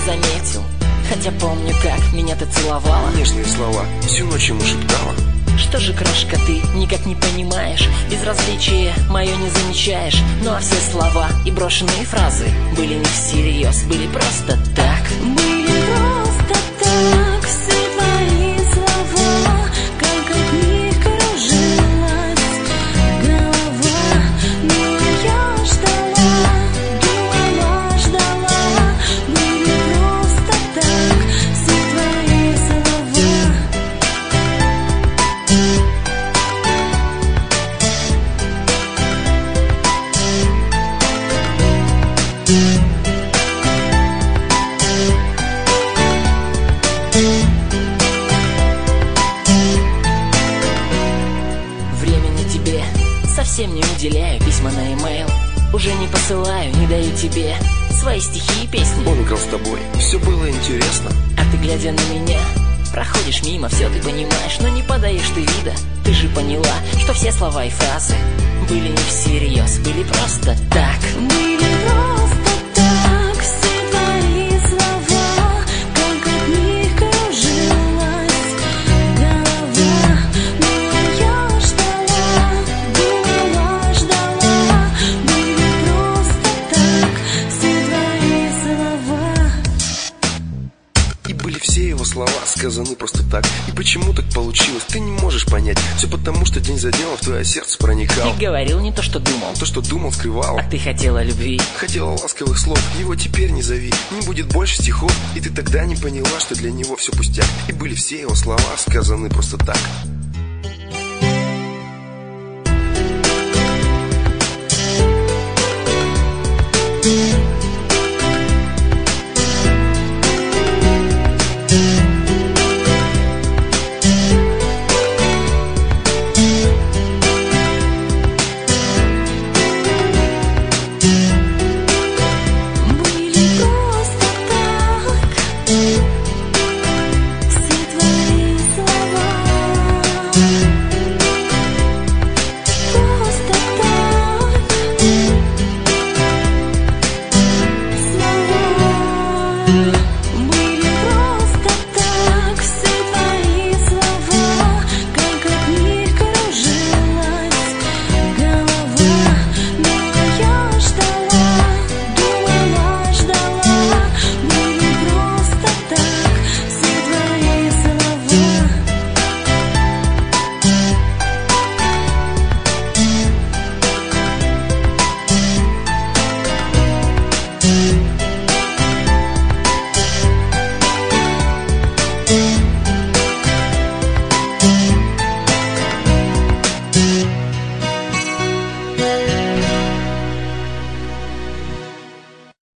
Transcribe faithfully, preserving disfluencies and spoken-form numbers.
заметил, хотя помню, как меня ты целовала. Нежные слова всю ночь ему шептала. Что же, крошка, ты никак не понимаешь, безразличие мое не замечаешь. Ну а все слова и брошенные фразы были не всерьез, были просто так. Были просто так, все твои слова, как от них кружилась голова. Ну а я ждала, думала, ждала. Были просто так, все твои слова. Времени тебе совсем не уделяю, письма на e-mail уже не посылаю, не даю тебе свои стихи и песни. Он играл с тобой, все было интересно. А ты, глядя на меня, проходишь мимо, все ты понимаешь, но не подаешь ты вида. Ты же поняла, что все слова и фразы были не всерьез, были просто так. Были просто так, все твои слова, как от них кружилась голова. Ну а я ждала, думала, ждала. Были просто так, все твои слова. И были все его слова сказаны просто так. И почему так получилось, ты не можешь понять. Все потому, что день за днем в твое сердце проникал. Ты говорил не то, что думал, То, что думал, скрывал. а ты хотела любви. Хотела ласковых слов, его теперь не зови. Не будет больше стихов. И ты тогда не поняла, что для него все пустяк. И были все его слова сказаны просто так.